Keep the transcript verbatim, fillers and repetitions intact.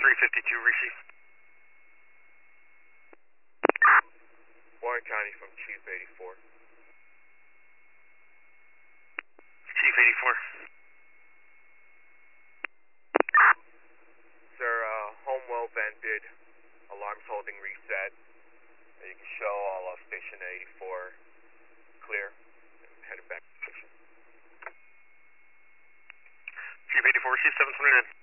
three fifty-two, receive. Warren County from Chief eighty-four. Chief eighty-four. Sir, uh, home well vented, alarms holding reset. You can show all of station eighty-four clear, and headed back to station. Chief eighty-four, receive seven twenty-nine.